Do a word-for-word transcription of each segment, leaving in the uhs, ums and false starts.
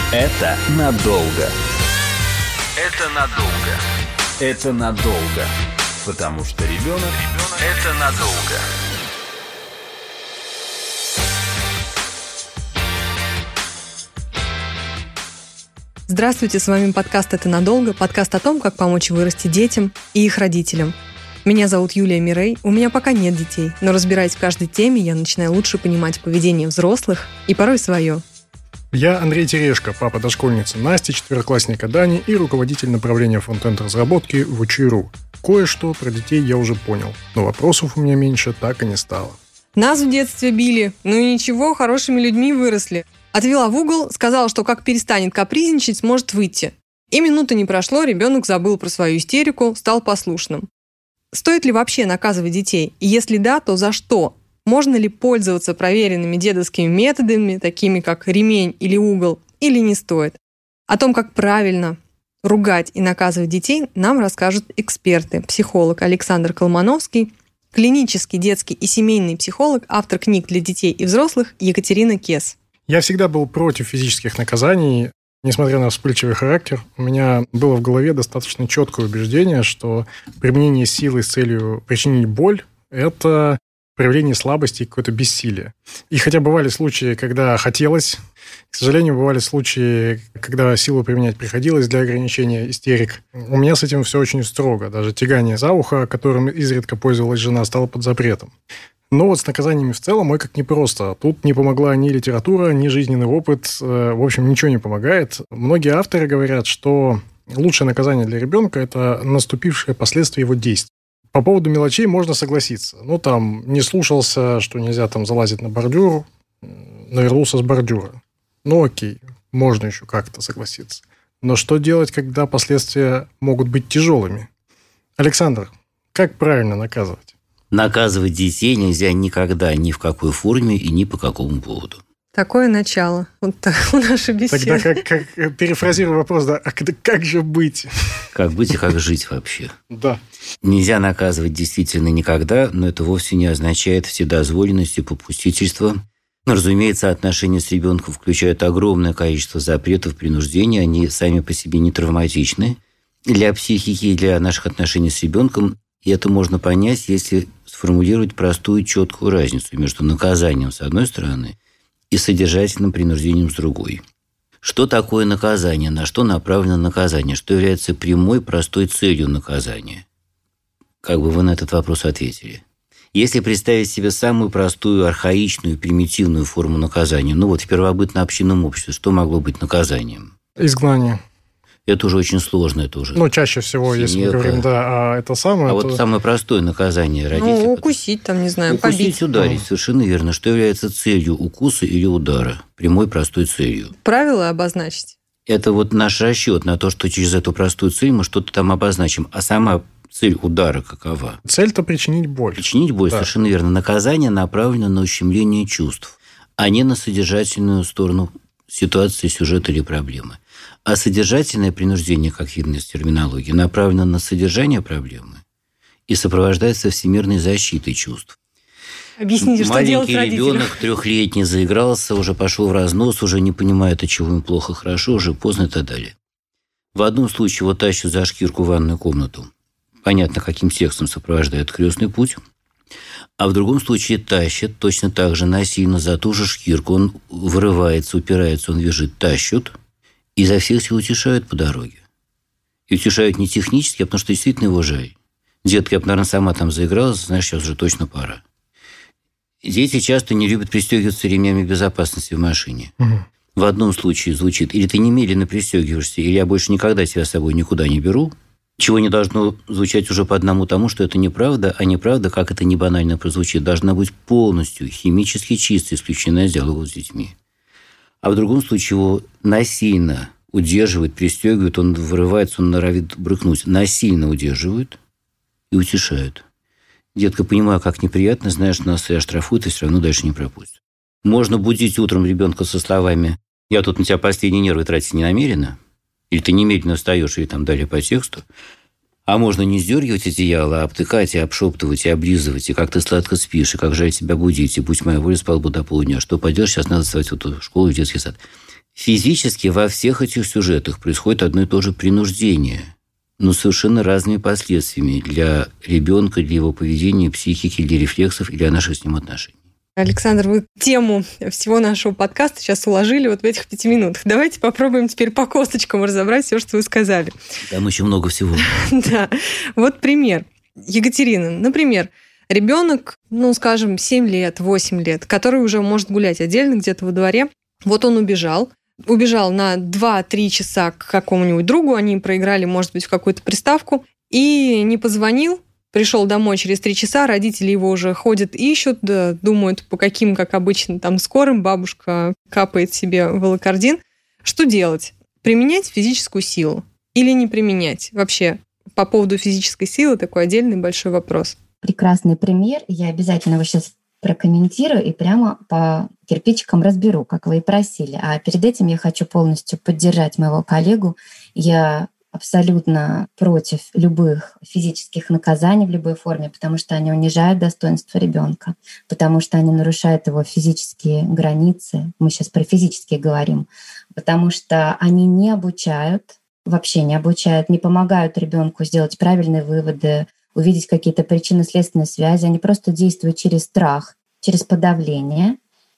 Это надолго. Это надолго. Это надолго. Потому что ребенок – это надолго. Здравствуйте, с вами подкаст «Это надолго», подкаст о том, как помочь вырасти детям и их родителям. Меня зовут Юлия Мирей, у меня пока нет детей, но разбираясь в каждой теме, я начинаю лучше понимать поведение взрослых и порой свое. Я Андрей Терешко, папа дошкольницы Насти, четвероклассника Дани и руководитель направления фронтенд разработки в Учи.ру. Кое-что про детей я уже понял, но вопросов у меня меньше так и не стало. Нас в детстве били, ну и ничего, хорошими людьми выросли. Отвела в угол, сказала, что как перестанет капризничать, сможет выйти. И минуты не прошло, ребенок забыл про свою истерику, стал послушным. Стоит ли вообще наказывать детей? И если да, то за что? Можно ли пользоваться проверенными дедовскими методами, такими как ремень или угол, или не стоит? О том, как правильно ругать и наказывать детей, нам расскажут эксперты. Психолог Александр Колмановский, клинический детский и семейный психолог, автор книг для детей и взрослых Екатерина Кес. Я всегда был против физических наказаний. Несмотря на вспыльчивый характер, у меня было в голове достаточно четкое убеждение, что применение силы с целью причинить боль – это проявление слабости и какое-то бессилие. И хотя бывали случаи, когда хотелось, к сожалению, бывали случаи, когда силу применять приходилось для ограничения истерик. У меня с этим все очень строго. Даже тягание за ухо, которым изредка пользовалась жена, стало под запретом. Но вот с наказаниями в целом, ой, как непросто. Тут не помогла ни литература, ни жизненный опыт. В общем, ничего не помогает. Многие авторы говорят, что лучшее наказание для ребенка – это наступившие последствия его действий. По поводу мелочей можно согласиться. Ну, там, не слушался, что нельзя там залазить на бордюр, навернулся с бордюра. Ну, окей, можно еще как-то согласиться. Но что делать, когда последствия могут быть тяжелыми? Александр, как правильно наказывать? Наказывать детей нельзя никогда, ни в какой форме и ни по какому поводу. Такое начало. Вот так у нашей беседы. Тогда, как, как, перефразирую вопрос, да, а как же быть? Как быть и как жить вообще? Да. Нельзя наказывать действительно никогда, но это вовсе не означает вседозволенность и попустительство. Но, разумеется, отношения с ребенком включают огромное количество запретов, принуждений. Они сами по себе не травматичны для психики и для наших отношений с ребенком. И это можно понять, если сформулировать простую, четкую разницу между наказанием с одной стороны и содержательным принуждением с другой. Что такое наказание? На что направлено наказание? Что является прямой, простой целью наказания? Как бы вы на этот вопрос ответили? Если представить себе самую простую, архаичную, примитивную форму наказания, ну вот в первобытно-общинном обществе, что могло быть наказанием? Изгнание. Это уже очень сложно, это уже... Ну, чаще всего, синека. Если мы говорим, да, а это самое... А то... вот самое простое наказание родителей... Ну, укусить там, не знаю, укусить, побить. Ударить, совершенно верно. Что является целью укуса или удара? Прямой, простой целью. Правила обозначить. Это вот наш расчет на то, что через эту простую цель мы что-то там обозначим. А сама цель удара какова? Цель-то причинить боль. Причинить боль, да. Совершенно верно. Наказание направлено на ущемление чувств, а не на содержательную сторону ситуации, сюжета или проблемы. А содержательное принуждение, как видно из терминологии, направлено на содержание проблемы и сопровождается всемирной защитой чувств. Объясните, что делать родителям. Маленький ребенок трехлетний заигрался, уже пошел в разнос, уже не понимает, от чего им плохо, хорошо, уже поздно и так далее. В одном случае его тащат за шкирку в ванную комнату. Понятно, каким текстом сопровождает крестный путь. А в другом случае тащат точно так же насильно за ту же шкирку. Он вырывается, упирается, он визжит, тащат. И изо всех сил утешают по дороге. И утешают не технически, а потому что действительно его жаль. Детка, я бы, наверное, сама там заигралась, знаешь, сейчас уже точно пора. Дети часто не любят пристегиваться ремнями безопасности в машине. Угу. В одном случае звучит: или ты немедленно пристегиваешься, или я больше никогда тебя с собой никуда не беру. Чего не должно звучать уже по одному тому, что это неправда, а неправда, как это не банально прозвучит, должна быть полностью химически чистой, исключена из диалога с детьми. А в другом случае его насильно удерживают, пристегивают, он вырывается, он норовит брыкнуть. Насильно удерживают и утешают. Детка, понимаю, как неприятно, знаешь, нас и оштрафуют, и все равно дальше не пропустят. Можно будить утром ребенка со словами: «Я тут на тебя последние нервы тратить не намерена», или «ты немедленно встаешь», или там далее по тексту. А можно не сдергивать одеяло, а обтыкать, и обшептывать, и облизывать, и как ты сладко спишь, и как жаль тебя будить, и будь моя воля, спал бы до полудня. Что поделаешь, сейчас надо вставать в эту школу, в детский сад. Физически во всех этих сюжетах происходит одно и то же принуждение, но совершенно разными последствиями для ребенка, для его поведения, психики, для рефлексов и для наших с ним отношений. Александр, вы тему всего нашего подкаста сейчас уложили вот в этих пяти минутах. Давайте попробуем теперь по косточкам разобрать все, что вы сказали. Там еще много всего. Да. Вот пример. Екатерина, например, ребенок, ну, скажем, семь лет, восемь лет, который уже может гулять отдельно где-то во дворе. Вот он убежал. Убежал на два-три часа к какому-нибудь другу. Они проиграли, может быть, в какую-то приставку. И не позвонил. Пришел домой через три часа, родители его уже ходят, ищут, да, думают, по каким, как обычно, там скорым, бабушка капает себе волокордин. Что делать? Применять физическую силу или не применять? Вообще, по поводу физической силы такой отдельный большой вопрос. Прекрасный пример. Я обязательно его сейчас прокомментирую и прямо по кирпичикам разберу, как вы и просили. А перед этим я хочу полностью поддержать моего коллегу. Я абсолютно против любых физических наказаний в любой форме, потому что они унижают достоинство ребенка, потому что они нарушают его физические границы. Мы сейчас про физические говорим, потому что они не обучают, вообще не обучают, не помогают ребенку сделать правильные выводы, увидеть какие-то причинно-следственные связи. Они просто действуют через страх, через подавление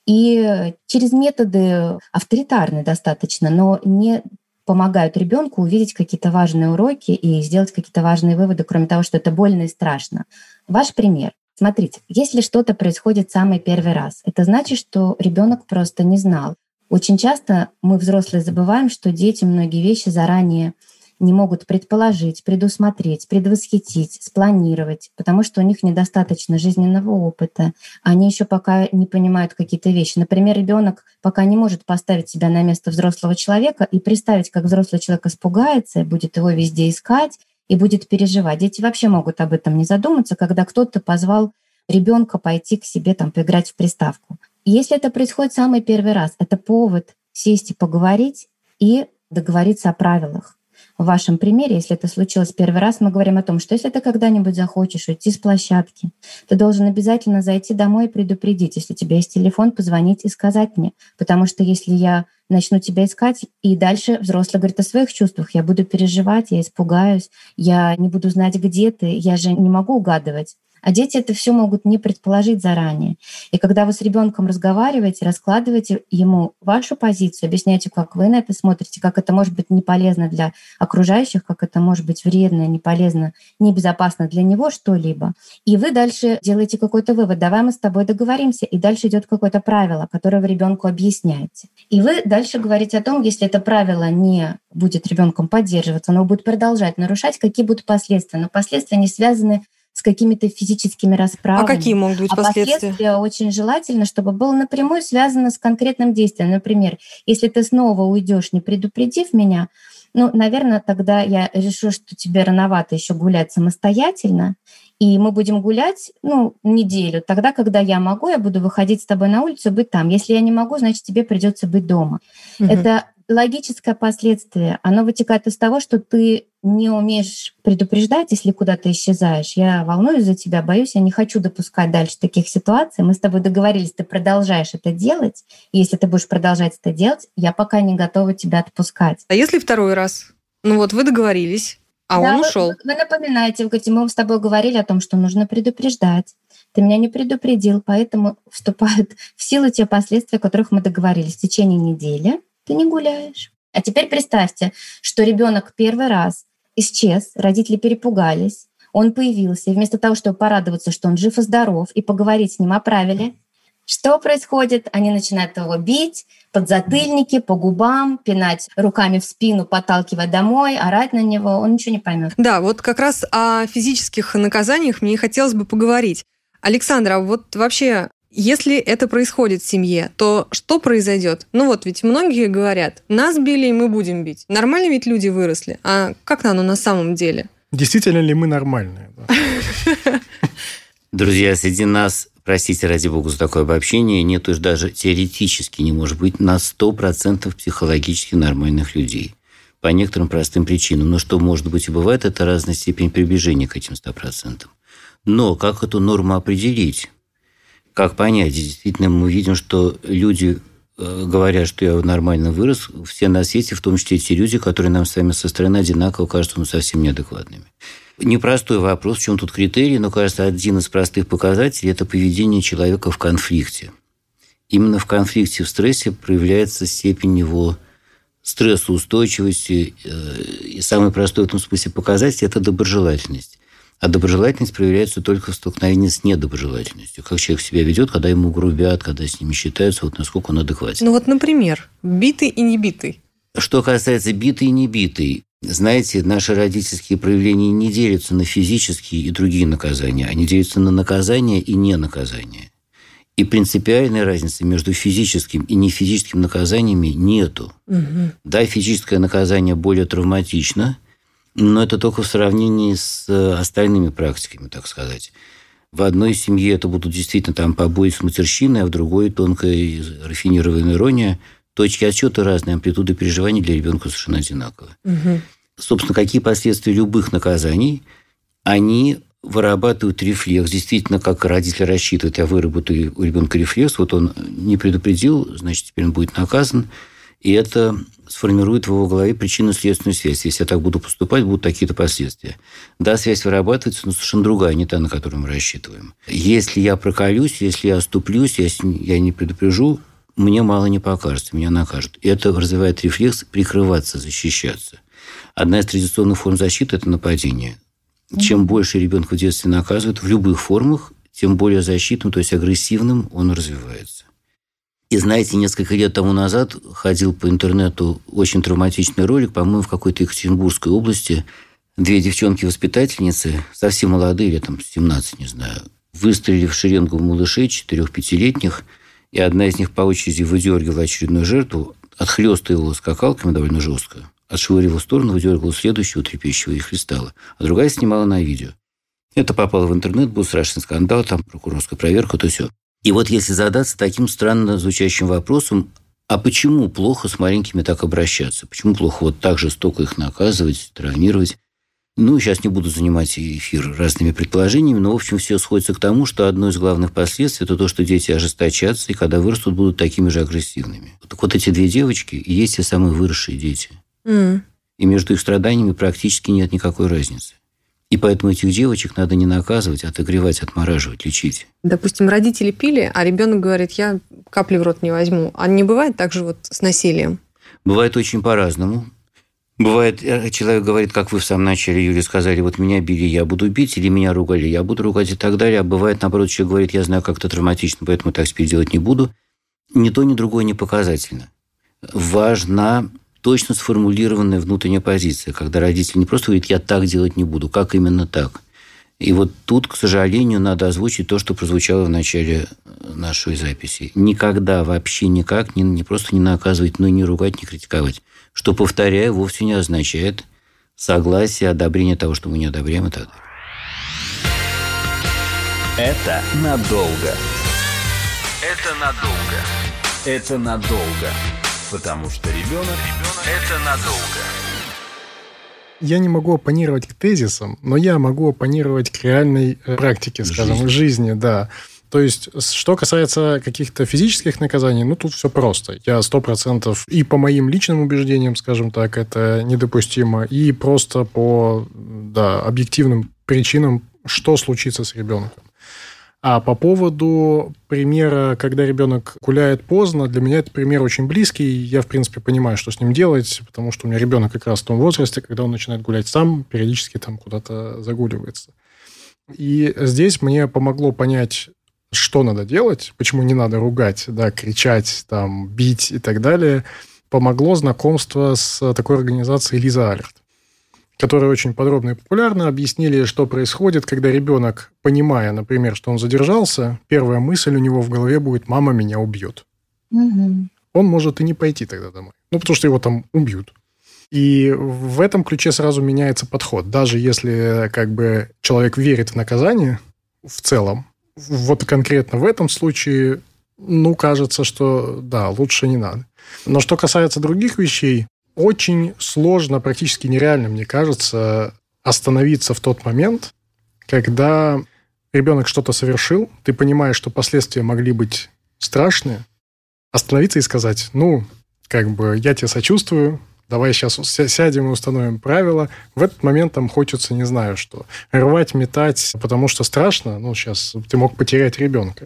и через методы авторитарные достаточно, но не помогают ребенку увидеть какие-то важные уроки и сделать какие-то важные выводы, кроме того, что это больно и страшно. Ваш пример. Смотрите, если что-то происходит самый первый раз, это значит, что ребенок просто не знал. Очень часто мы, взрослые, забываем, что дети многие вещи заранее не могут предположить, предусмотреть, предвосхитить, спланировать, потому что у них недостаточно жизненного опыта. Они еще пока не понимают какие-то вещи. Например, ребенок пока не может поставить себя на место взрослого человека и представить, как взрослый человек испугается и будет его везде искать и будет переживать. Дети вообще могут об этом не задуматься, когда кто-то позвал ребенка пойти к себе там поиграть в приставку. И если это происходит самый первый раз, это повод сесть и поговорить и договориться о правилах. В вашем примере, если это случилось первый раз, мы говорим о том, что если ты когда-нибудь захочешь уйти с площадки, ты должен обязательно зайти домой и предупредить. Если у тебя есть телефон, позвонить и сказать мне. Потому что если я начну тебя искать, и дальше взрослый говорит о своих чувствах, я буду переживать, я испугаюсь, я не буду знать, где ты, я же не могу угадывать. А дети это все могут не предположить заранее. И когда вы с ребенком разговариваете, раскладываете ему вашу позицию, объясняете, как вы на это смотрите, как это может быть не полезно для окружающих, как это может быть вредно, не полезно, небезопасно для него что-либо. И вы дальше делаете какой-то вывод. Давай мы с тобой договоримся. И дальше идет какое-то правило, которое вы ребенку объясняете. И вы дальше говорите о том, если это правило не будет ребенком поддерживаться, оно будет продолжать нарушать, какие будут последствия. Но последствия не связаны с какими-то физическими расправами. А какие могут быть а последствия? Последствия очень желательно, чтобы было напрямую связано с конкретным действием. Например, если ты снова уйдешь, не предупредив меня, ну, наверное, тогда я решу, что тебе рановато еще гулять самостоятельно, и мы будем гулять, ну, неделю. Тогда, когда я могу, я буду выходить с тобой на улицу и быть там. Если я не могу, значит, тебе придется быть дома. Угу. Это логическое последствие. Оно вытекает из того, что ты не умеешь предупреждать, если куда-то исчезаешь. Я волнуюсь за тебя, боюсь, я не хочу допускать дальше таких ситуаций. Мы с тобой договорились, ты продолжаешь это делать. И если ты будешь продолжать это делать, я пока не готова тебя отпускать. А если второй раз? Ну вот вы договорились, а да, он ушел. Вы, вы напоминаете, вы говорите, мы с тобой говорили о том, что нужно предупреждать. Ты меня не предупредил, поэтому вступают в силу те последствия, о которых мы договорились. В течение недели ты не гуляешь. А теперь представьте, что ребенок первый раз исчез, родители перепугались, он появился, и вместо того, чтобы порадоваться, что он жив и здоров, и поговорить с ним о правиле, что происходит? Они начинают его бить, подзатыльники, по губам, пинать руками в спину, подталкивая домой, орать на него, он ничего не поймет. Да, вот как раз о физических наказаниях мне хотелось бы поговорить. Александра, вот вообще, если это происходит в семье, то что произойдет? Ну вот ведь многие говорят, нас били, и мы будем бить. Нормально ведь люди выросли. А как оно на самом деле? Действительно ли мы нормальные? Друзья, среди нас, простите, ради бога, за такое обобщение, нет уж даже теоретически не может быть на сто процентов психологически нормальных людей. По некоторым простым причинам. Но что, может быть, и бывает, это разная степень приближения к этим ста процентам. Но как эту норму определить? Как понять? Действительно, мы видим, что люди говорят, что я нормально вырос, все на свете, в том числе те люди, которые нам с вами со стороны одинаково кажутся ну, совсем неадекватными. Непростой вопрос, в чем тут критерий, но, кажется, один из простых показателей – это поведение человека в конфликте. Именно в конфликте, в стрессе проявляется степень его стрессоустойчивости. И самый простой в этом смысле показатель – это доброжелательность. А доброжелательность проявляется только в столкновении с недоброжелательностью. Как человек себя ведет, когда ему грубят, когда с ними считаются, вот насколько он адекватен. Ну вот, например, битый и не битый. Что касается битый и не битый, знаете, наши родительские проявления не делятся на физические и другие наказания. Они делятся на наказания и ненаказания. И принципиальной разницы между физическим и нефизическим наказаниями нету. Угу. Да, физическое наказание более травматично, но это только в сравнении с остальными практиками, так сказать. В одной семье это будут действительно там побои с матерщиной, а в другой тонкая рафинированная ирония. Точки отсчета разные, амплитуды переживаний для ребенка совершенно одинаковые. Угу. Собственно, какие последствия любых наказаний? Они вырабатывают рефлекс. Действительно, как родитель рассчитывает, я выработаю у ребенка рефлекс, вот он не предупредил, значит, теперь он будет наказан. И это сформирует в его голове причинно-следственную связь. Если я так буду поступать, будут такие-то последствия. Да, связь вырабатывается, но совершенно другая, не та, на которую мы рассчитываем. Если я проколюсь, если я оступлюсь, если я не предупрежу, мне мало не покажется, меня накажут. И это развивает рефлекс прикрываться, защищаться. Одна из традиционных форм защиты – это нападение. Чем больше ребенка в детстве наказывают в любых формах, тем более защитным, то есть агрессивным он развивается. И знаете, несколько лет тому назад ходил по интернету очень травматичный ролик, по-моему, в какой-то Екатеринбургской области. Две девчонки-воспитательницы, совсем молодые, лет там семнадцать, не знаю, выстрелили в шеренгу малышей четырех-пятилетних, и одна из них по очереди выдергивала очередную жертву, отхлёстывала скакалками довольно жестко, отшвыривала в сторону, выдергивала следующего трепещущего и хлестала. А другая снимала на видео. Это попало в интернет, был страшный скандал, там прокурорская проверка, то все. И вот если задаться таким странно звучащим вопросом, а почему плохо с маленькими так обращаться? Почему плохо вот так жестоко их наказывать, травмировать? Ну, сейчас не буду занимать эфир разными предположениями, но, в общем, все сходится к тому, что одно из главных последствий – это то, что дети ожесточатся, и когда вырастут, будут такими же агрессивными. Так вот эти две девочки и есть те самые выросшие дети. Mm. И между их страданиями практически нет никакой разницы. И поэтому этих девочек надо не наказывать, а отогревать, отмораживать, лечить. Допустим, родители пили, а ребенок говорит, я капли в рот не возьму. А не бывает так же вот с насилием? Бывает очень по-разному. Бывает, человек говорит, как вы в самом начале, Юлия, сказали, вот меня били, я буду бить, или меня ругали, я буду ругать и так далее. А бывает, наоборот, человек говорит, я знаю, как это травматично, поэтому так теперь делать не буду. Ни то, ни другое не показательно. Важна точно сформулированная внутренняя позиция, когда родитель не просто говорит, я так делать не буду, как именно так. И вот тут, к сожалению, надо озвучить то, что прозвучало в начале нашей записи. Никогда, вообще никак, не, не просто не наказывать, но и не ругать, не критиковать. Что, повторяю, вовсе не означает согласие, одобрение того, что мы не одобряем и так далее. Это надолго. Это надолго. Это надолго. Потому что ребенок, ребенок – это надолго. Я не могу оппонировать к тезисам, но я могу оппонировать к реальной э, практике, скажем, жизни. жизни, да. То есть, что касается каких-то физических наказаний, ну, тут все просто. Я сто процентов и по моим личным убеждениям, скажем так, это недопустимо, и просто по, да, объективным причинам, что случится с ребенком. А по поводу примера, когда ребенок гуляет поздно, для меня этот пример очень близкий. Я, в принципе, понимаю, что с ним делать, потому что у меня ребенок как раз в том возрасте, когда он начинает гулять сам, периодически там куда-то загуливается. И здесь мне помогло понять, что надо делать, почему не надо ругать, да, кричать, там, бить и так далее. Помогло знакомство с такой организацией Лиза Алерт, которые очень подробно и популярно объяснили, что происходит, когда ребенок, понимая, например, что он задержался, первая мысль у него в голове будет «мама меня убьет». Угу. Он может и не пойти тогда домой. Ну, потому что его там убьют. И в этом ключе сразу меняется подход. Даже если как бы человек верит в наказание в целом, вот конкретно в этом случае, ну, кажется, что да, лучше не надо. Но что касается других вещей, очень сложно, практически нереально, мне кажется, остановиться в тот момент, когда ребенок что-то совершил, ты понимаешь, что последствия могли быть страшные, остановиться и сказать, ну, как бы я тебе сочувствую, давай сейчас сядем и установим правила. В этот момент там хочется, не знаю что, рвать, метать, потому что страшно. Ну, сейчас ты мог потерять ребенка.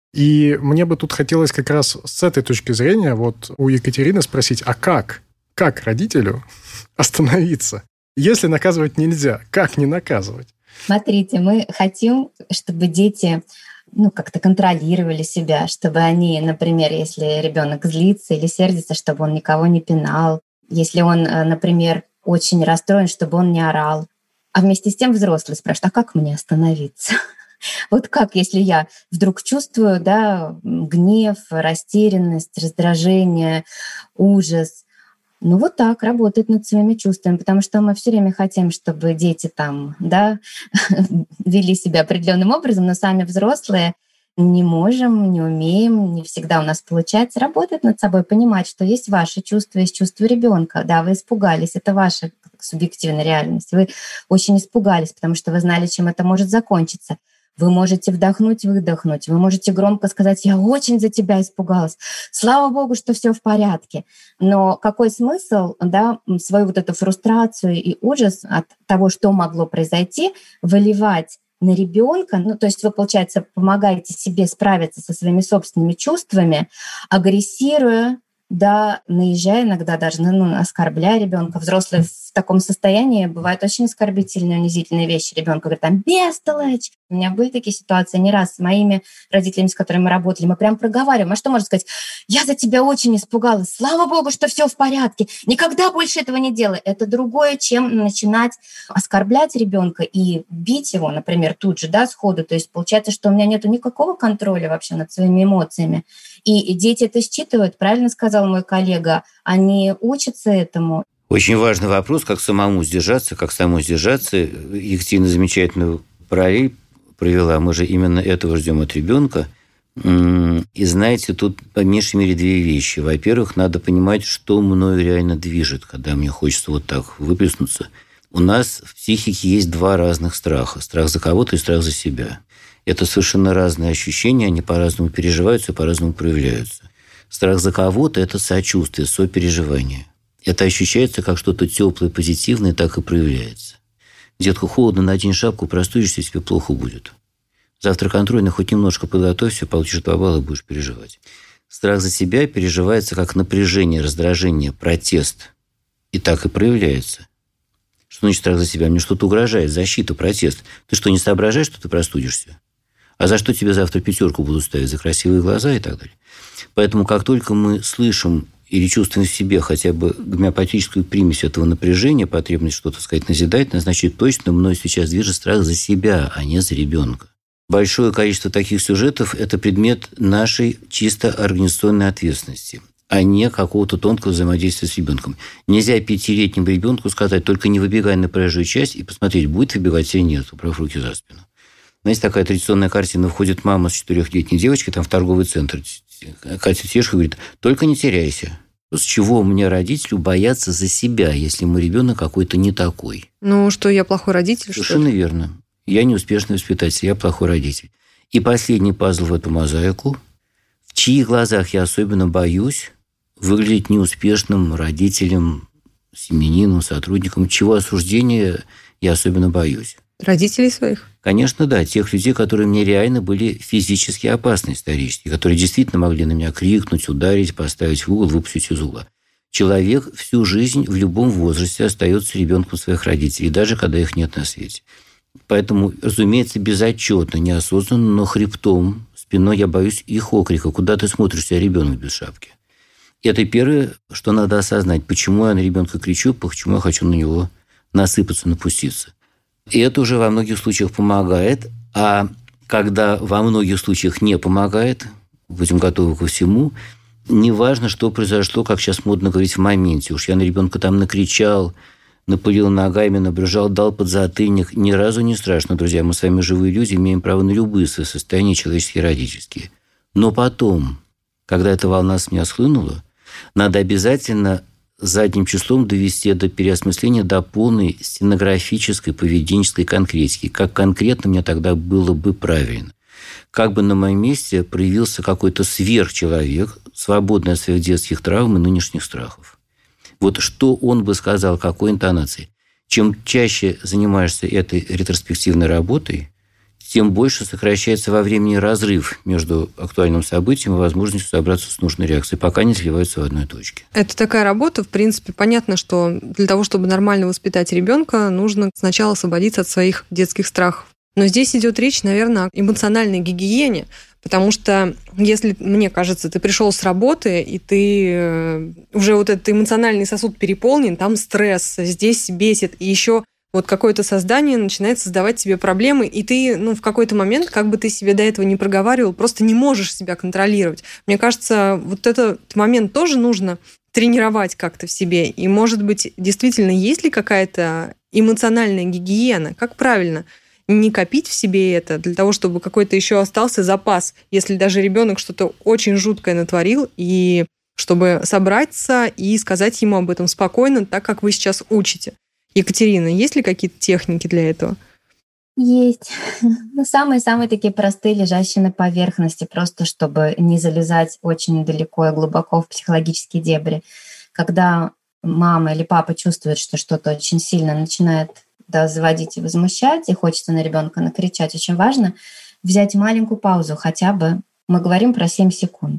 И мне бы тут хотелось как раз с этой точки зрения вот у Екатерины спросить, а как? Как родителю остановиться? Если наказывать нельзя, как не наказывать? Смотрите, мы хотим, чтобы дети ну, как-то контролировали себя, чтобы они, например, если ребенок злится или сердится, чтобы он никого не пинал. Если он, например, очень расстроен, чтобы он не орал. А вместе с тем взрослый спрашивает, а как мне остановиться? Вот как, если я вдруг чувствую, да, гнев, растерянность, раздражение, ужас. Ну вот так работать над своими чувствами, потому что мы все время хотим, чтобы дети там, да, вели себя определенным образом, но сами взрослые не можем, не умеем, не всегда у нас получается работать над собой, понимать, что есть ваши чувства, есть чувства ребенка. Да, вы испугались, это ваша субъективная реальность. Вы очень испугались, потому что вы знали, чем это может закончиться. Вы можете вдохнуть, выдохнуть. Вы можете громко сказать, я очень за тебя испугалась. Слава Богу, что все в порядке. Но какой смысл, да, свою вот эту фрустрацию и ужас от того, что могло произойти, выливать на ребенка? Ну, то есть вы, получается, помогаете себе справиться со своими собственными чувствами, агрессируя, да, наезжая иногда даже, ну, оскорбляя ребенка. Взрослые в таком состоянии бывают очень оскорбительные, унизительные вещи. Ребенку говорит, там, бестолочь. У меня были такие ситуации не раз с моими родителями, с которыми мы работали. Мы прям проговариваем. А что можно сказать? Я за тебя очень испугалась. Слава Богу, что все в порядке. Никогда больше этого не делай. Это другое, чем начинать оскорблять ребенка и бить его, например, тут же, да, сходу. То есть получается, что у меня нету никакого контроля вообще над своими эмоциями. И дети это считывают, правильно сказал мой коллега, они учатся этому. Очень важный вопрос, как самому сдержаться, как самому сдержаться. Екатерина замечательную параллель провела. Мы же именно этого ждем от ребенка. И знаете, тут по меньшей мере две вещи. Во-первых, надо понимать, что мною реально движет, когда мне хочется вот так выплеснуться. У нас в психике есть два разных страха. Страх за кого-то и страх за себя. Это совершенно разные ощущения, они по-разному переживаются, по-разному проявляются. Страх за кого-то – это сочувствие, сопереживание. Это ощущается как что-то теплое, позитивное, так и проявляется. Детку холодно, надень шапку, простудишься, тебе плохо будет. Завтра контрольно, хоть немножко подготовься, получишь два балла, будешь переживать. Страх за себя переживается как напряжение, раздражение, протест. И так и проявляется. Что значит страх за себя? Мне что-то угрожает, защита, протест. Ты что, не соображаешь, что ты простудишься? А за что тебе завтра пятерку будут ставить? За красивые глаза и так далее. Поэтому как только мы слышим или чувствуем в себе хотя бы гомеопатическую примесь этого напряжения, потребность что-то сказать назидательное, значит, точно мной сейчас движет страх за себя, а не за ребенка. Большое количество таких сюжетов – это предмет нашей чисто организационной ответственности, а не какого-то тонкого взаимодействия с ребенком. Нельзя пятилетнему ребенку сказать, только не выбегай на проезжую часть и посмотреть, будет выбегать или нет, убрав руки за спину. Знаете, такая традиционная картина. Входит мама с четырехлетней девочкой там, в торговый центр. Катя Тешка говорит, только не теряйся. С чего мне, родителю, бояться за себя, если мой ребенок какой-то не такой? Ну, что я плохой родитель, Совершенно что ли? верно. Я неуспешный воспитатель, я плохой родитель. И последний пазл в эту мозаику. В чьих глазах я особенно боюсь выглядеть неуспешным родителем, семьянином, сотрудником? Чего осуждения я особенно боюсь? Родителей своих? Конечно, да. Тех людей, которые мне реально были физически опасны исторически, которые действительно могли на меня крикнуть, ударить, поставить в угол, выпустить из угла. Человек всю жизнь в любом возрасте остается ребенком своих родителей, даже когда их нет на свете. Поэтому, разумеется, безотчетно, неосознанно, но хребтом, спиной я боюсь их окрика. Куда ты смотришь, я ребенок без шапки? Это первое, что надо осознать. Почему я на ребенка кричу, почему я хочу на него насыпаться, напуститься. И это уже во многих случаях помогает. А когда во многих случаях не помогает, будем готовы ко всему, неважно, что произошло, как сейчас модно говорить, в моменте. Уж я на ребенка там накричал, напылил ногами, набрежал, дал подзатыльник. Ни разу не страшно, друзья. Мы с вами живые люди, имеем право на любые свои состояния, человеческие и родительские. Но потом, когда эта волна с меня схлынула, надо обязательно задним числом довести до переосмысления до полной стенографической, поведенческой конкретики. Как конкретно мне тогда было бы правильно. как бы на моем месте проявился какой-то сверхчеловек, свободный от своих детских травм и нынешних страхов. Вот что он бы сказал, какой интонацией? Чем чаще занимаешься этой ретроспективной работой, тем больше сокращается во времени разрыв между актуальным событием и возможностью собраться с нужной реакцией, пока не сливаются в одной точке. Это такая работа, в принципе, понятно, что для того, чтобы нормально воспитать ребенка, нужно сначала освободиться от своих детских страхов. Но здесь идет речь, наверное, о эмоциональной гигиене, потому что, если, мне кажется, ты пришел с работы, и ты уже вот этот эмоциональный сосуд переполнен, там стресс, здесь бесит, и еще вот какое-то создание начинает создавать тебе проблемы, и ты, ну, в какой-то момент, как бы ты себе до этого не проговаривал, просто не можешь себя контролировать. Мне кажется, вот этот момент тоже нужно тренировать как-то в себе. И, может быть, действительно, есть ли какая-то эмоциональная гигиена? Как правильно не копить в себе это для того, чтобы какой-то еще остался запас, если даже ребенок что-то очень жуткое натворил, и чтобы собраться и сказать ему об этом спокойно, так как вы сейчас учите. Екатерина, есть ли какие-то техники для этого? Есть. Ну, самые-самые такие простые, лежащие на поверхности, просто чтобы не залезать очень далеко и глубоко в психологические дебри. Когда мама или папа чувствует, что что-то очень сильно начинает да, заводить и возмущать, и хочется на ребенка накричать, очень важно взять маленькую паузу, хотя бы, мы говорим про семь секунд.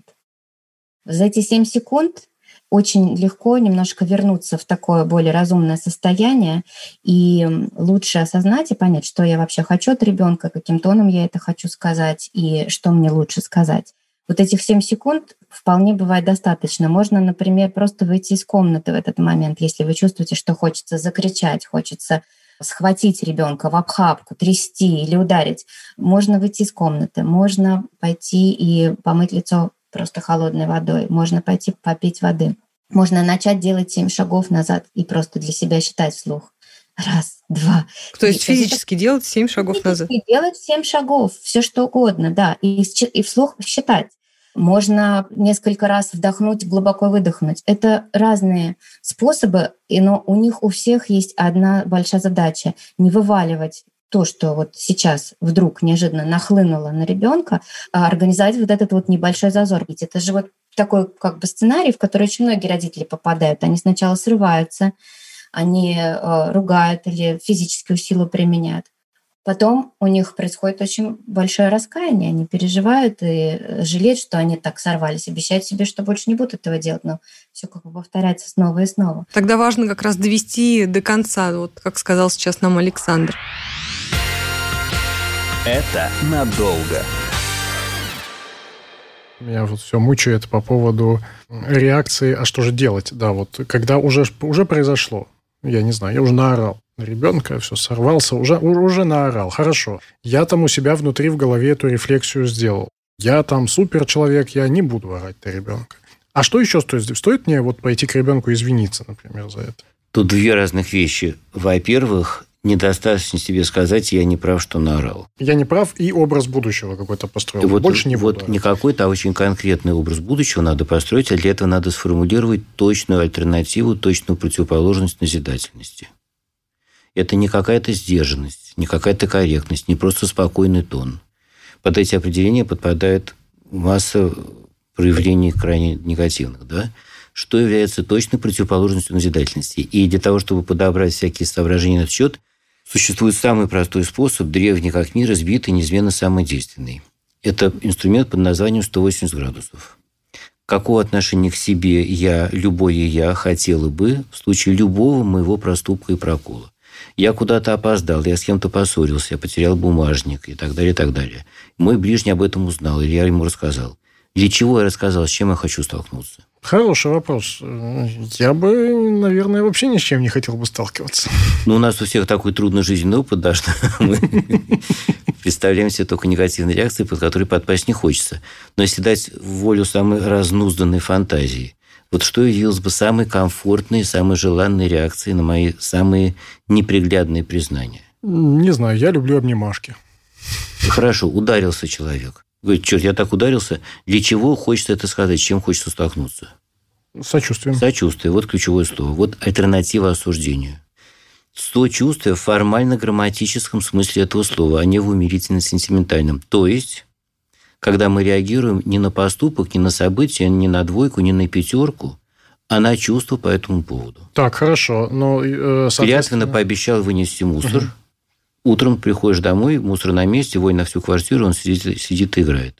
За эти семь секунд очень легко немножко вернуться в такое более разумное состояние и лучше осознать и понять, что я вообще хочу от ребенка, каким тоном я это хочу сказать и что мне лучше сказать. Вот этих семь секунд вполне бывает достаточно. Можно, например, просто выйти из комнаты в этот момент, если вы чувствуете, что хочется закричать, хочется схватить ребенка в охапку, трясти или ударить. Можно выйти из комнаты, можно пойти и помыть лицо просто холодной водой. Можно пойти попить воды. Можно начать делать семь шагов назад и просто для себя считать вслух. Раз, два. То есть физически это... делать семь шагов назад? Делать семь шагов, все что угодно, да. И, и вслух считать. Можно несколько раз вдохнуть, глубоко выдохнуть. Это разные способы, но у них у всех есть одна большая задача — не вываливать то, что вот сейчас вдруг неожиданно нахлынуло на ребенка, а организовать вот этот вот небольшой зазор. Ведь это же вот такой как бы сценарий, в который очень многие родители попадают. Они сначала срываются, они э, ругают или физическую силу применяют. Потом у них происходит очень большое раскаяние. Они переживают и жалеют, что они так сорвались, обещают себе, что больше не будут этого делать, но все как бы повторяется снова и снова. Тогда важно как раз довести до конца, вот как сказал сейчас нам Александр. Это надолго. Меня вот все мучает по поводу реакции, а что же делать? Да, вот когда уже, уже произошло, я не знаю, я уже наорал на ребенка, все, сорвался, уже, уже наорал, хорошо. Я там у себя внутри в голове эту рефлексию сделал. Я там суперчеловек, я не буду орать на ребенка. А что еще стоит? Стоит мне вот пойти к ребенку и извиниться, например, за это? Тут две разных вещи. Во-первых, недостаточно себе сказать, я не прав, что наорал. Я не прав, и образ будущего какой-то построил. Вот, Больше не буду. Вот не какой-то, а очень конкретный образ будущего надо построить, а для этого надо сформулировать точную альтернативу, точную противоположность назидательности. Это не какая-то сдержанность, не какая-то корректность, не просто спокойный тон. Под эти определения подпадает масса проявлений крайне негативных, да? Что является точной противоположностью назидательности. И для того, чтобы подобрать всякие соображения на этот счет, существует самый простой способ, древний как мир, избитый, неизменно самый действенный. Это инструмент под названием сто восемьдесят градусов. Какого отношения к себе я, любое я, хотела бы в случае любого моего проступка и прокола? Я куда-то опоздал, я с кем-то поссорился, я потерял бумажник и так далее, и так далее. Мой ближний об этом узнал, или я ему рассказал. Для чего я рассказал, с чем я хочу столкнуться? Хороший вопрос. Я бы, наверное, вообще ни с чем не хотел бы сталкиваться. Ну, у нас у всех такой трудный жизненный опыт, да, что мы представляем себе только негативные реакции, под которые подпасть не хочется. Но если дать волю самой разнузданной фантазии, вот что явилось бы самой комфортной, самой желанной реакцией на мои самые неприглядные признания? Не знаю, я люблю обнимашки. Хорошо, ударился человек. Говорит, черт, я так ударился. Для чего хочется это сказать? С чем хочется столкнуться? Сочувствием. Сочувствие. Вот ключевое слово. Вот альтернатива осуждению. Сочувствие в формально-грамматическом смысле этого слова, а не в умерительно-сентиментальном. То есть когда мы реагируем не на поступок, не на события, не на двойку, не на пятерку, а на чувства по этому поводу. Так, хорошо. Но, э, соответственно... Клятвенно пообещал вынести мусор. Угу. Утром приходишь домой, мусор на месте, вой на всю квартиру, он сидит, сидит и играет.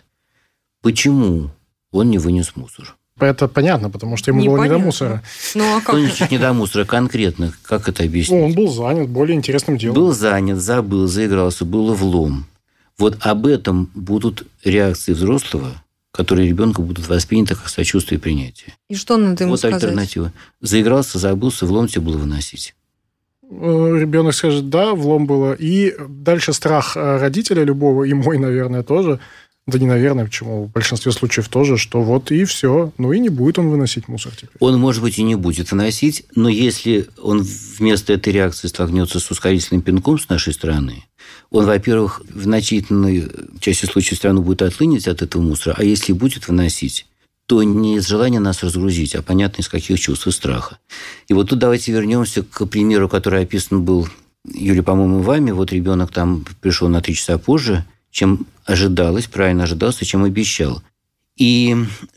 Почему он не вынес мусор? Это понятно, потому что ему было не до мусора. Ну, а как? Ну, не до мусора, конкретно. Как это объяснить? Ну, он был занят более интересным делом. Был занят, забыл, заигрался, был влом. Вот об этом будут реакции взрослого, которые ребенку будут восприняты как сочувствие и принятие. И что надо ему вот сказать? Вот альтернатива. Заигрался, забылся, влом тебе было выносить. Ребенок скажет, да, влом было. И дальше страх родителя любого, и мой, наверное, тоже. Да не, наверное, почему? В большинстве случаев тоже, что вот и все. Ну и не будет он выносить мусор теперь. Он, может быть, и не будет выносить, но если он вместо этой реакции столкнется с ускорительным пинком с нашей стороны, он, во-первых, в значительной части случаев страну будет отлынить от этого мусора, а если будет выносить, то не из желания нас разгрузить, а понятно, из каких чувств и страха. И вот тут давайте вернемся к примеру, который описан был, Юля, по-моему, вами. Вот ребенок там пришел на три часа позже, чем ожидалось, правильно ожидался, чем обещал. И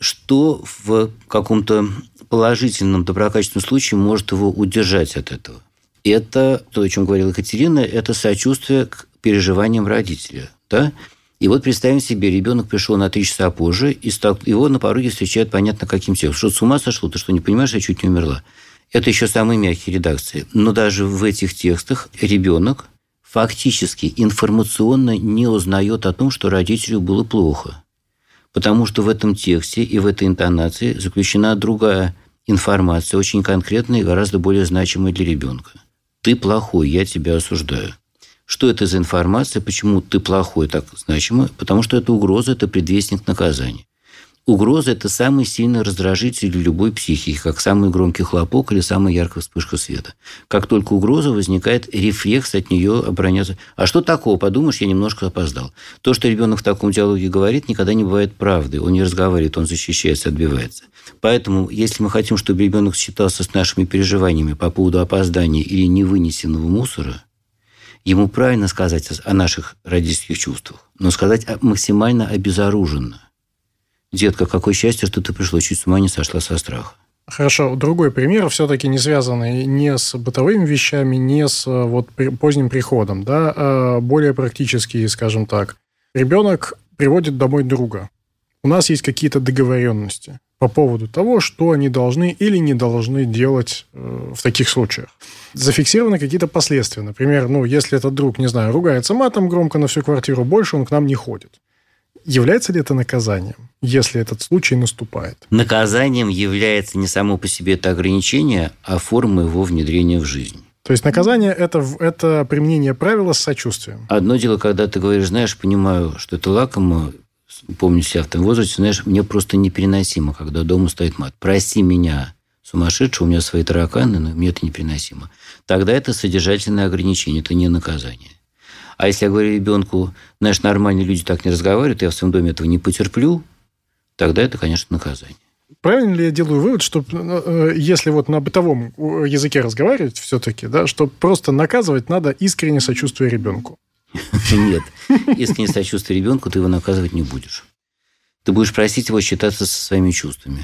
что в каком-то положительном, доброкачественном случае может его удержать от этого? Это, то, о чем говорила Екатерина, это сочувствие к переживаниям родителя. Да? И вот представим себе, ребенок пришел на три часа позже, и его на пороге встречают понятно каким текстом. Что, с ума сошло? Ты что, не понимаешь, я чуть не умерла? Это еще самые мягкие редакции. Но даже в этих текстах ребенок фактически информационно не узнает о том, что родителю было плохо. Потому что в этом тексте и в этой интонации заключена другая информация, очень конкретная и гораздо более значимая для ребенка. Ты плохой, я тебя осуждаю. Что это за информация, почему ты плохой так значимо? Потому что это угроза, это предвестник наказания. Угроза – это самый сильный раздражитель для любой психики, как самый громкий хлопок или самая яркая вспышка света. Как только угроза, возникает рефлекс от нее обороняться. А что такого? Подумаешь, я немножко опоздал. То, что ребенок в таком диалоге говорит, никогда не бывает правдой. Он не разговаривает, он защищается, отбивается. Поэтому, если мы хотим, чтобы ребенок считался с нашими переживаниями по поводу опоздания или невынесенного мусора, ему правильно сказать о наших родительских чувствах, но сказать максимально обезоруженно. Детка, какое счастье, что ты пришла, чуть с ума не сошла со страха. Хорошо. Другой пример, все-таки не связанный не с бытовыми вещами, не с вот, поздним приходом, да, а более практический, скажем так. Ребенок приводит домой друга. У нас есть какие-то договоренности по поводу того, что они должны или не должны делать в таких случаях. Зафиксированы какие-то последствия. Например, ну, если этот друг, не знаю, ругается матом громко на всю квартиру, больше он к нам не ходит. Является ли это наказанием, если этот случай наступает? Наказанием является не само по себе это ограничение, а форма его внедрения в жизнь. То есть наказание это, – это применение правила с сочувствием? Одно дело, когда ты говоришь, знаешь, понимаю, что это лакомо, помню себя в том возрасте, знаешь, мне просто непереносимо, когда дома стоит мат. Прости меня, сумасшедшего, у меня свои тараканы, но мне это непереносимо. Тогда это содержательное ограничение, это не наказание. А если я говорю ребенку, знаешь, нормальные люди так не разговаривают, я в своем доме этого не потерплю, тогда это, конечно, наказание. Правильно ли я делаю вывод, что если вот на бытовом языке разговаривать все-таки, да, что просто наказывать надо искренне сочувствие ребенку? Нет. Искренне сочувствие ребенку ты его наказывать не будешь. Ты будешь просить его считаться со своими чувствами.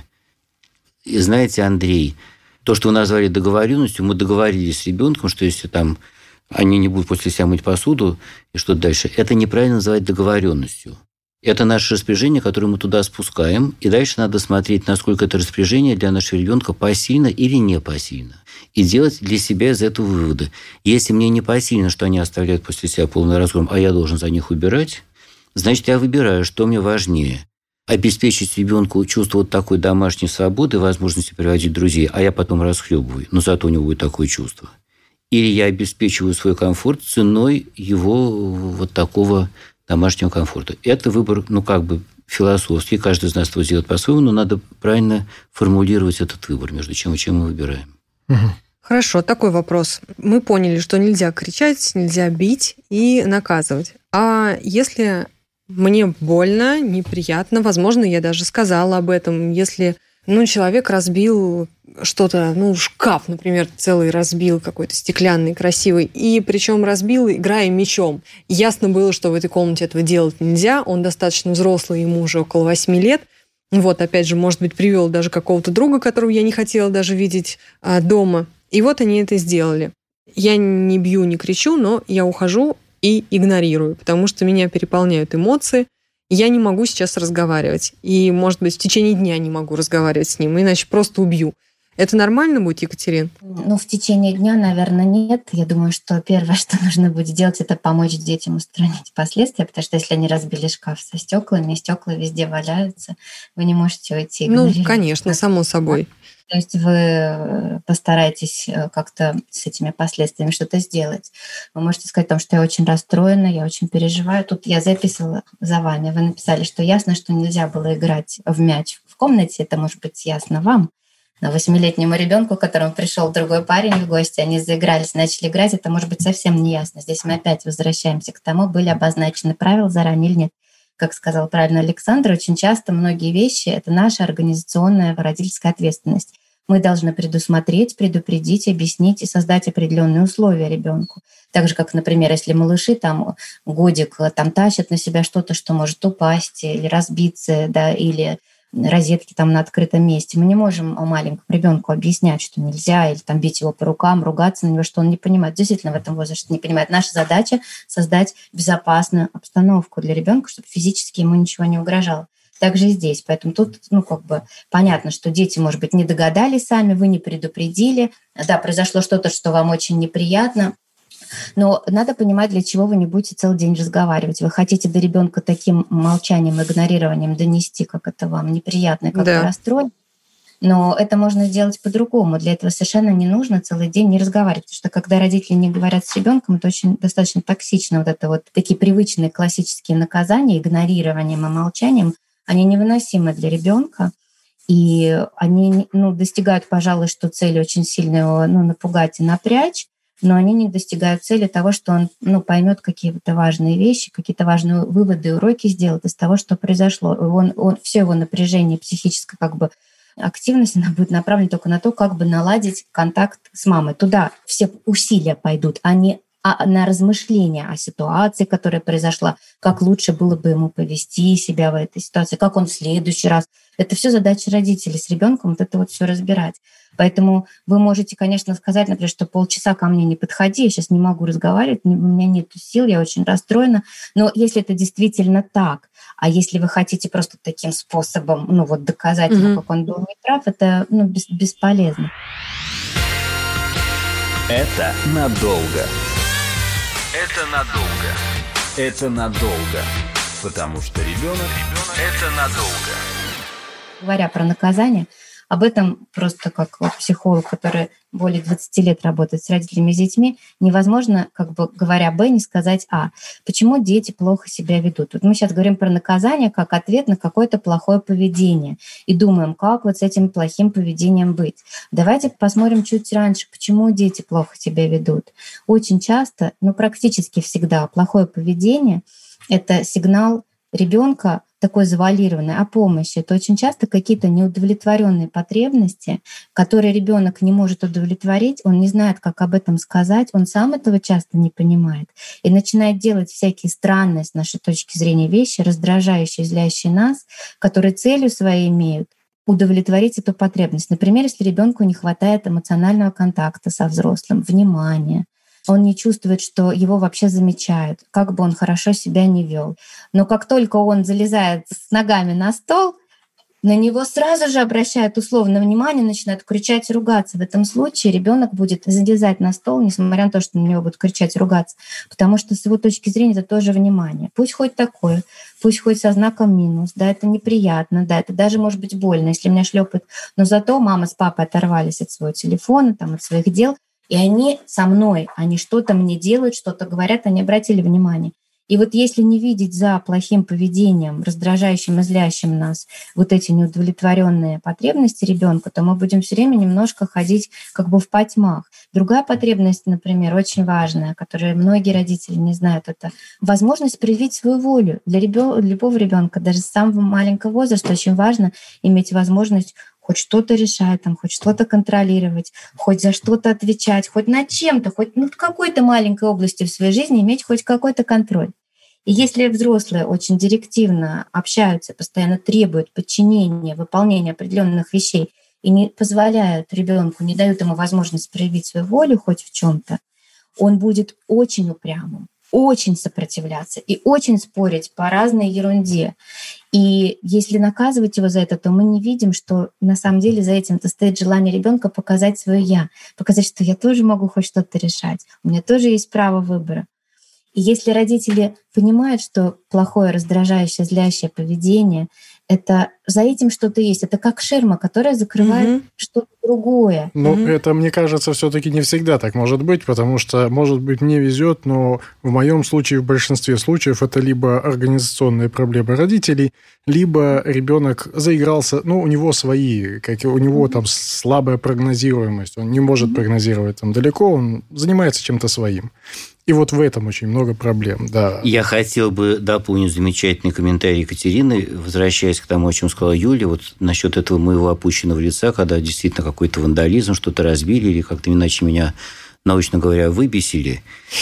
И знаете, Андрей, то, что вы назвали договоренностью, мы договорились с ребенком, что если там они не будут после себя мыть посуду, и что дальше. Это неправильно называть договоренностью. Это наше распоряжение, которое мы туда спускаем, и дальше надо смотреть, насколько это распоряжение для нашего ребенка посильно или не посильно. И делать для себя из этого выводы. Если мне не посильно, что они оставляют после себя полный разгром, а я должен за них убирать, значит, я выбираю, что мне важнее. Обеспечить ребенку чувство вот такой домашней свободы, возможности приводить друзей, а я потом расхлебываю, но зато у него будет такое чувство. Или я обеспечиваю свой комфорт ценой его вот такого домашнего комфорта. Это выбор, ну, как бы философский. Каждый из нас его сделает по-своему, но надо правильно формулировать этот выбор, между чем и чем мы выбираем. Угу. Хорошо, такой вопрос. Мы поняли, что нельзя кричать, нельзя бить и наказывать. А если мне больно, неприятно, возможно, я даже сказала об этом, если Ну, человек разбил что-то, ну, шкаф, например, целый разбил, какой-то стеклянный, красивый, и причем разбил, играя мячом. Ясно было, что в этой комнате этого делать нельзя, он достаточно взрослый, ему уже около восьми лет. Вот, опять же, может быть, привел даже какого-то друга, которого я не хотела даже видеть а, дома. И вот они это сделали. Я не бью, не кричу, но я ухожу и игнорирую, потому что меня переполняют эмоции. Я не могу сейчас разговаривать. И, может быть, в течение дня не могу разговаривать с ним, иначе просто убью. Это нормально будет, Екатерина? Ну, в течение дня, наверное, нет. Я думаю, что первое, что нужно будет сделать, это помочь детям устранить последствия, потому что если они разбили шкаф со стеклами, стекла везде валяются, вы не можете уйти. Ну, конечно, само собой. То есть вы постараетесь как-то с этими последствиями что-то сделать. Вы можете сказать о том, что я очень расстроена, я очень переживаю. Тут я записывала за вами. Вы написали, что ясно, что нельзя было играть в мяч в комнате. Это может быть ясно вам. Но восьмилетнему ребенку, к которому пришел другой парень в гости, они заигрались, начали играть, это может быть совсем не ясно. Здесь мы опять возвращаемся к тому, были обозначены правила заранее или нет. Как сказал правильно Александр, очень часто многие вещи — это наша организационная родительская ответственность. Мы должны предусмотреть, предупредить, объяснить и создать определенные условия ребенку. Так же, как, например, если малыши там годик там тащат на себя что-то, что может упасть или разбиться, да, или розетки там на открытом месте. Мы не можем маленькому ребенку объяснять, что нельзя, или там бить его по рукам, ругаться на него, что он не понимает. Действительно, в этом возрасте не понимает. Наша задача — создать безопасную обстановку для ребенка, чтобы физически ему ничего не угрожало. Также и здесь. Поэтому тут, ну, как бы понятно, что дети, может быть, не догадались сами, вы не предупредили. Да, произошло что-то, что вам очень неприятно. Но надо понимать, для чего вы не будете целый день разговаривать. Вы хотите до ребенка таким молчанием, игнорированием донести, как это вам неприятно, как да. вы расстроены. Но это можно сделать по-другому. Для этого совершенно не нужно целый день не разговаривать. Потому что когда родители не говорят с ребенком, это очень достаточно токсично. Вот это вот такие привычные классические наказания, игнорированием и молчанием, они невыносимы для ребенка. И они, ну, достигают, пожалуй, что цели очень сильно его, ну, напугать и напрячь, но они не достигают цели того, что он, ну, поймет какие-то важные вещи, какие-то важные выводы, уроки сделает из того, что произошло. Он, он, все его напряжение, психическая как бы активность, она будет направлена только на то, как бы наладить контакт с мамой. Туда все усилия пойдут, а не а на размышления о ситуации, которая произошла, как лучше было бы ему повести себя в этой ситуации, как он в следующий раз. Это все задача родителей с ребенком, вот это вот все разбирать. Поэтому вы можете, конечно, сказать, например, что полчаса ко мне не подходи, я сейчас не могу разговаривать, у меня нет сил, я очень расстроена. Но если это действительно так, а если вы хотите просто таким способом, ну вот доказать ему, mm-hmm. как он был неправ, это, ну, бес- бесполезно. Это надолго. Это надолго. Это надолго. Потому что ребенок – это надолго. Говоря про наказание, об этом просто как психолог, который более двадцати лет работает с родителями и с детьми, невозможно, как бы говоря «Б», не сказать «А». Почему дети плохо себя ведут? Вот мы сейчас говорим про наказание как ответ на какое-то плохое поведение и думаем, как вот с этим плохим поведением быть. Давайте посмотрим чуть раньше, почему дети плохо себя ведут. Очень часто, ну практически всегда, плохое поведение — это сигнал ребенка такой завуалированный о помощи. Это очень часто какие-то неудовлетворенные потребности, которые ребенок не может удовлетворить, он не знает, как об этом сказать, он сам этого часто не понимает и начинает делать всякие странные с нашей точки зрения вещи, раздражающие, злящие нас, которые целью своей имеют удовлетворить эту потребность. Например, если ребенку не хватает эмоционального контакта со взрослым, внимания, он не чувствует, что его вообще замечают, как бы он хорошо себя не вел. Но как только он залезает с ногами на стол, на него сразу же обращают условное внимание, начинают кричать и ругаться. В этом случае ребенок будет залезать на стол, несмотря на то, что на него будут кричать и ругаться, потому что с его точки зрения это тоже внимание. Пусть хоть такое, пусть хоть со знаком минус, да, это неприятно, да, это даже может быть больно, если меня шлепают, но зато мама с папой оторвались от своего телефона, там, от своих дел, и они со мной, они что-то мне делают, что-то говорят, они обратили внимание. И вот если не видеть за плохим поведением, раздражающим и злящим нас вот эти неудовлетворенные потребности ребенка, то мы будем все время немножко ходить как бы в потьмах. Другая потребность, например, очень важная, которую многие родители не знают, это возможность проявить свою волю. Для, ребё... для любого ребенка, даже с самого маленького возраста, очень важно иметь возможность хоть что-то решать, там, хоть что-то контролировать, хоть за что-то отвечать, хоть над чем-то, хоть ну, в какой-то маленькой области в своей жизни иметь хоть какой-то контроль. И если взрослые очень директивно общаются, постоянно требуют подчинения, выполнения определенных вещей и не позволяют ребенку, не дают ему возможность проявить свою волю хоть в чем-то, он будет очень упрямым, очень сопротивляться и очень спорить по разной ерунде. И если наказывать его за это, то мы не видим, что на самом деле за этим-то стоит желание ребенка показать свое «я», показать, что я тоже могу хоть что-то решать, у меня тоже есть право выбора. И если родители понимают, что плохое, раздражающее, злящее поведение — это за этим что-то есть. Это как ширма, которая закрывает угу. что-то другое. Ну, угу. это, мне кажется, все-таки не всегда так может быть, потому что, может быть, мне везет, но в моем случае, в большинстве случаев, это либо организационные проблемы родителей, либо ребенок заигрался, ну, у него свои, как у него угу. там слабая прогнозируемость, он не может угу. прогнозировать там далеко, он занимается чем-то своим. И вот в этом очень много проблем, да. Я хотел бы дополнить замечательный комментарий Екатерины, возвращаясь к тому, о чем сказала Юля, вот насчет этого моего опущенного лица, когда действительно какой-то вандализм, что-то разбили или как-то иначе меня, научно говоря, выбесили.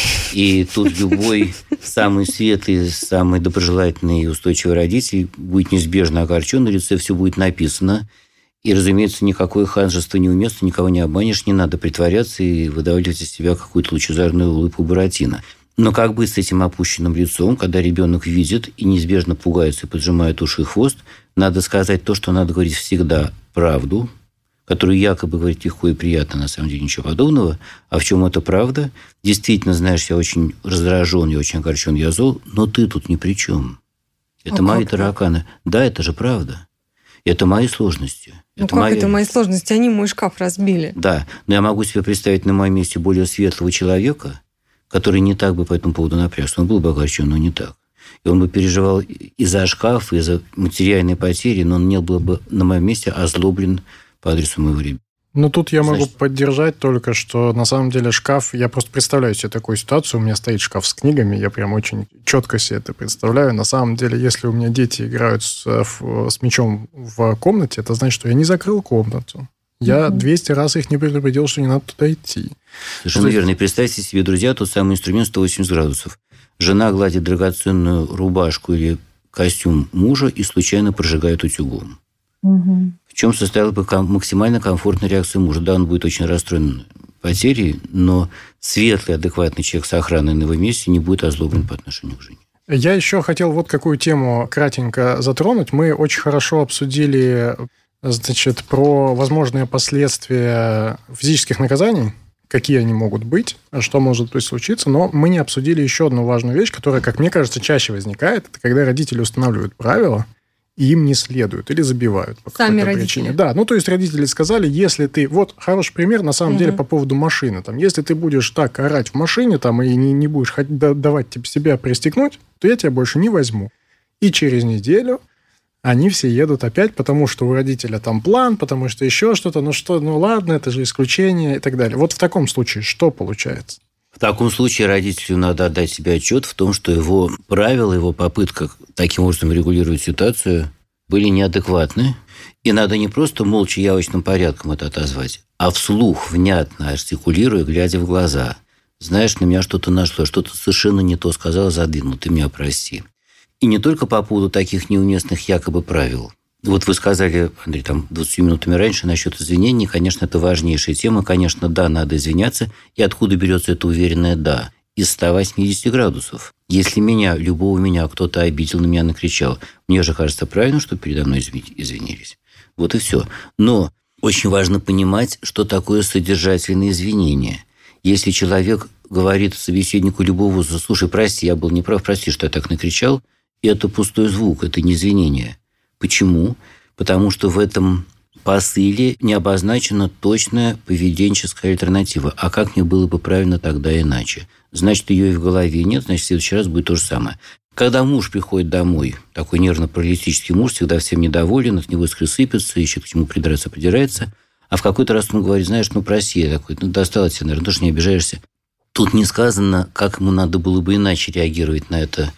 И тут любой самый светлый, самый доброжелательный и устойчивый родитель будет неизбежно огорчен, на лице все будет написано. И, разумеется, никакое ханжество неуместно, никого не обманешь, не надо притворяться и выдавливать из себя какую-то лучезарную улыбку Буратино. Но как быть с этим опущенным лицом, когда ребенок видит и неизбежно пугается и поджимает уши и хвост? Надо сказать то, что надо говорить всегда правду, которую якобы говорить легко и приятно, на самом деле ничего подобного. А в чем это правда? Действительно, знаешь, я очень раздражен, я очень огорчен, я зол, но ты тут ни при чем. Это а мои тараканы. Да, это же правда. Это мои сложности. Ну это как мои... это мои сложности? Они мой шкаф разбили. Да, но я могу себе представить на моем месте более светлого человека, который не так бы по этому поводу напрягся. Он был бы огорчен, но не так. И он бы переживал и за шкаф, и за материальные потери, но он не был бы на моем месте озлоблен по адресу моего ребенка. Ну, тут я Значит... могу поддержать только, что на самом деле шкаф... Я просто представляю себе такую ситуацию. У меня стоит шкаф с книгами, я прям очень четко себе это представляю. На самом деле, если у меня дети играют с, с мячом в комнате, это значит, что я не закрыл комнату. Я двести раз их не предупредил, что не надо туда идти. Совершенно верно. И представьте себе, друзья, тот самый инструмент сто восемьдесят градусов. Жена гладит драгоценную рубашку или костюм мужа и случайно прожигает утюгом. Угу. В чем состояла бы максимально комфортная реакция мужа? Да, он будет очень расстроен потерей, но светлый, адекватный человек с охраной на его месте не будет озлоблен по отношению к жене. Я еще хотел вот какую тему кратенько затронуть. Мы очень хорошо обсудили, значит, про возможные последствия физических наказаний, какие они могут быть, что может быть случиться, но мы не обсудили еще одну важную вещь, которая, как мне кажется, чаще возникает. Это когда родители устанавливают правила, и им не следуют или забивают по Сами какой-то родители. причине. Да, ну то есть родители сказали, если ты... Вот хороший пример, на самом угу. деле, по поводу машины. Там, если ты будешь так орать в машине там, и не, не будешь давать тебе себя пристегнуть, то я тебя больше не возьму. И через неделю они все едут опять, потому что у родителя там план, потому что еще что-то. Ну что, ну ладно, это же исключение и так далее. Вот в таком случае что получается? В таком случае родителю надо отдать себе отчет в том, что его правила, его попытка таким образом регулировать ситуацию были неадекватны. И надо не просто молча явочным порядком это отозвать, а вслух, внятно артикулируя, глядя в глаза. Знаешь, на меня что-то нашло, что-то совершенно не то сказал, задвинул, ты меня прости. И не только по поводу таких неуместных якобы правил. Вот вы сказали, Андрей, там двадцатью минутами раньше насчет извинений. Конечно, это важнейшая тема. Конечно, да, надо извиняться. И откуда берется это уверенное «да»? Из ста восьмидесяти градусов. Если меня, любого меня, кто-то обидел, на меня накричал, мне же кажется правильно, что передо мной извинились. Вот и все. Но очень важно понимать, что такое содержательные извинения. Если человек говорит собеседнику любого вуза: слушай, прости, я был неправ, прости, что я так накричал, это пустой звук, это не извинение. Почему? Потому что в этом посыле не обозначена точная поведенческая альтернатива. А как мне было бы правильно тогда иначе? Значит, ее и в голове нет, значит, в следующий раз будет то же самое. Когда муж приходит домой, такой нервно-паралитический муж, всегда всем недоволен, от него искры сыпятся, ищет к чему придраться, придирается. А в какой-то раз он говорит: знаешь, ну прости, я такой, ну достало тебя, наверное, тоже не обижаешься. Тут не сказано, как ему надо было бы иначе реагировать на это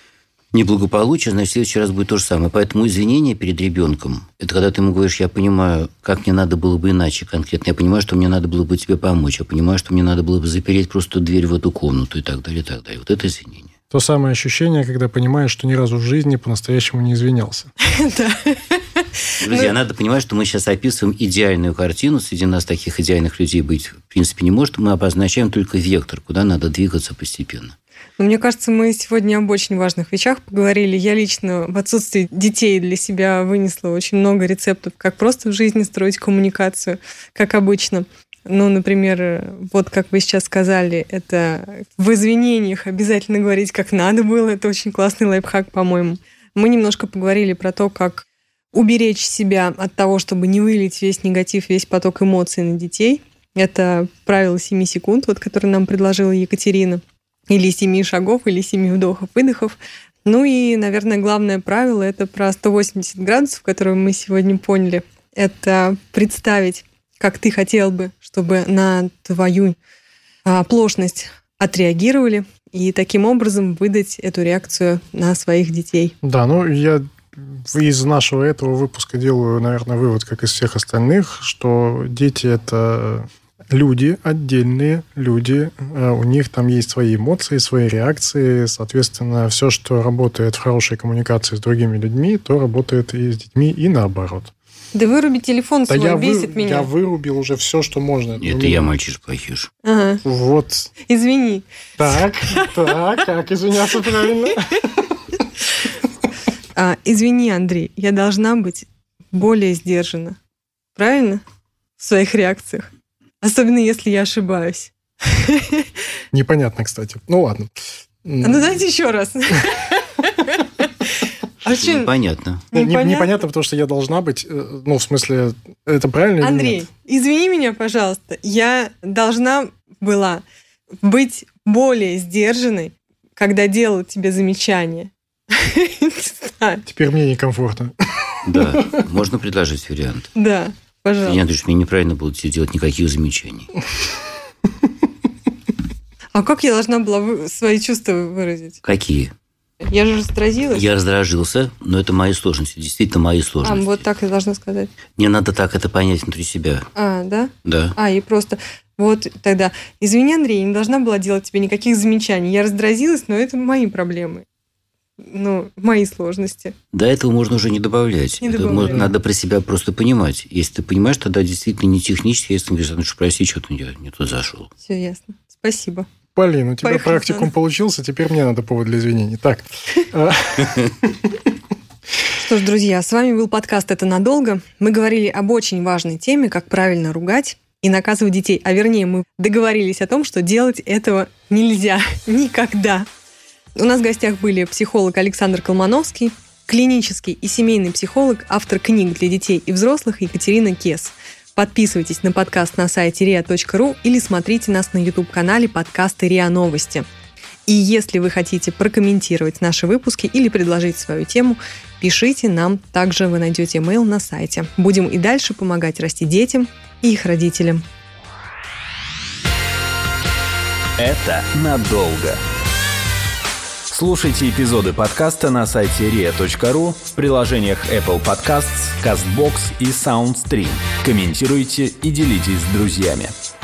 Неблагополучие, значит, в следующий раз будет то же самое. Поэтому извинение перед ребенком – это когда ты ему говоришь, я понимаю, как мне надо было бы иначе конкретно. Я понимаю, что мне надо было бы тебе помочь. Я понимаю, что мне надо было бы запереть просто дверь в эту комнату и так далее, и так далее. Вот это извинение. То самое ощущение, когда понимаешь, что ни разу в жизни по-настоящему не извинялся. Друзья, надо понимать, что мы сейчас описываем идеальную картину. Среди нас таких идеальных людей быть, в принципе, не может. Мы обозначаем только вектор, куда надо двигаться постепенно. Но мне кажется, мы сегодня об очень важных вещах поговорили. Я лично в отсутствии детей для себя вынесла очень много рецептов, как просто в жизни строить коммуникацию, как обычно. Ну, например, вот как вы сейчас сказали, это в извинениях обязательно говорить, как надо было. Это очень классный лайфхак, по-моему. Мы немножко поговорили про то, как уберечь себя от того, чтобы не вылить весь негатив, весь поток эмоций на детей. Это правило семи секунд, вот, которое нам предложила Екатерина. Или семи шагов, или семи вдохов-выдохов. Ну и, наверное, главное правило – это про сто восемьдесят градусов, которое мы сегодня поняли. Это представить, как ты хотел бы, чтобы на твою оплошность отреагировали, и таким образом выдать эту реакцию на своих детей. Да, ну я из нашего этого выпуска делаю, наверное, вывод, как из всех остальных, что дети – это люди, отдельные люди, у них там есть свои эмоции, свои реакции, соответственно, все, что работает в хорошей коммуникации с другими людьми, то работает и с детьми, и наоборот. Да выруби телефон да свой, я бесит вы, меня. Я вырубил уже все, что можно. Это ну, я мальчиш-плохиш. Ага. Вот. Извини. Так, так, как извиняться правильно? А, извини, Андрей, я должна быть более сдержана. Правильно? В своих реакциях. Особенно, если я ошибаюсь. Непонятно, кстати. Ну, ладно. А ну, давайте еще раз. А что? Непонятно. Непонятно? Непонятно, потому что я должна быть... Ну, в смысле, это правильно Андрей, или нет? извини меня, пожалуйста. Я должна была быть более сдержанной, когда делала тебе замечание. Теперь мне некомфортно. Да, можно предложить вариант. Да, пожалуйста. Евгений Андреевич, мне неправильно было тебе делать никаких замечаний. А как я должна была свои чувства выразить? Какие? Я же раздразилась. Я раздражился, но это мои сложности, действительно мои сложности. А, вот так я должна сказать. Мне надо так это понять внутри себя. А, да? Да. А, и просто... Вот тогда, извини, Андрей, я не должна была делать тебе никаких замечаний. Я раздразилась, но это мои проблемы. Ну, мои сложности. До этого можно уже не добавлять. Не это добавлять. Можно, надо про себя просто понимать. Если ты понимаешь, тогда действительно не технически, если ты говоришь, прости, что-то я не тут зашел. Все ясно. Спасибо. Полин, у тебя Поехали, практикум Сан. получился, теперь мне надо повод для извинений. Так. Что ж, друзья, с вами был подкаст «Это надолго». Мы говорили об очень важной теме, как правильно ругать и наказывать детей. А вернее, мы договорились о том, что делать этого нельзя никогда. У нас в гостях были психолог Александр Колмановский, клинический и семейный психолог, автор книг для детей и взрослых Екатерина Кес. Подписывайтесь на подкаст на сайте риа точка ру или смотрите нас на YouTube-канале подкасты РИА Новости. И если вы хотите прокомментировать наши выпуски или предложить свою тему, пишите нам. Также вы найдете email на сайте. Будем и дальше помогать расти детям и их родителям. Это надолго. Слушайте эпизоды подкаста на сайте риа точка ру, в приложениях Apple Podcasts, CastBox и SoundStream. Комментируйте и делитесь с друзьями.